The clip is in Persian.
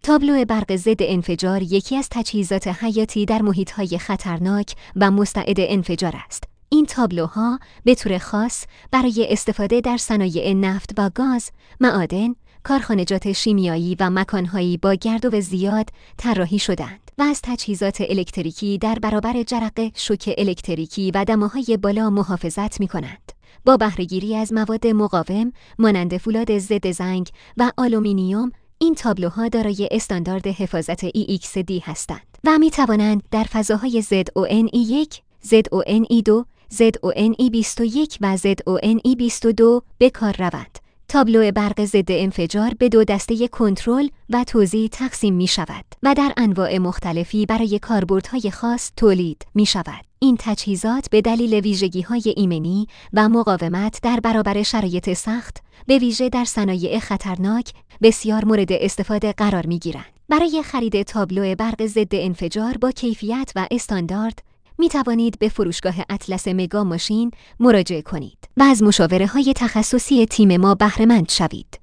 تابلو برق ضد انفجار یکی از تجهیزات حیاتی در محیط‌های خطرناک و مستعد انفجار است. این تابلوها به طور خاص برای استفاده در صنایع نفت و گاز، معادن، کارخانجات شیمیایی و مکانهایی با گردو زیاد طراحی شدند و از تجهیزات الکتریکی در برابر جرقه، شوک الکتریکی و دماهای بالا محافظت می‌کنند. با بهره‌گیری از مواد مقاوم مانند فولاد ضد زنگ و آلومینیوم، این تابلوها دارای استاندارد حفاظت EXD هستند و می توانند در فضاهای ZONE1، ZONE2، ZONE21 و ZONE22 به کار روند. تابلو برق ضد انفجار به دو دسته کنترل و توزیع تقسیم می شود و در انواع مختلفی برای کاربردهای خاص تولید می شود. این تجهیزات به دلیل ویژگی‌های ایمنی و مقاومت در برابر شرایط سخت، به ویژه در صنایع خطرناک، بسیار مورد استفاده قرار می‌گیرند. برای خرید تابلو برق ضد انفجار با کیفیت و استاندارد می توانید به فروشگاه اطلس مگا ماشین مراجعه کنید و از مشاوره‌های تخصصی تیم ما بهره مند شوید.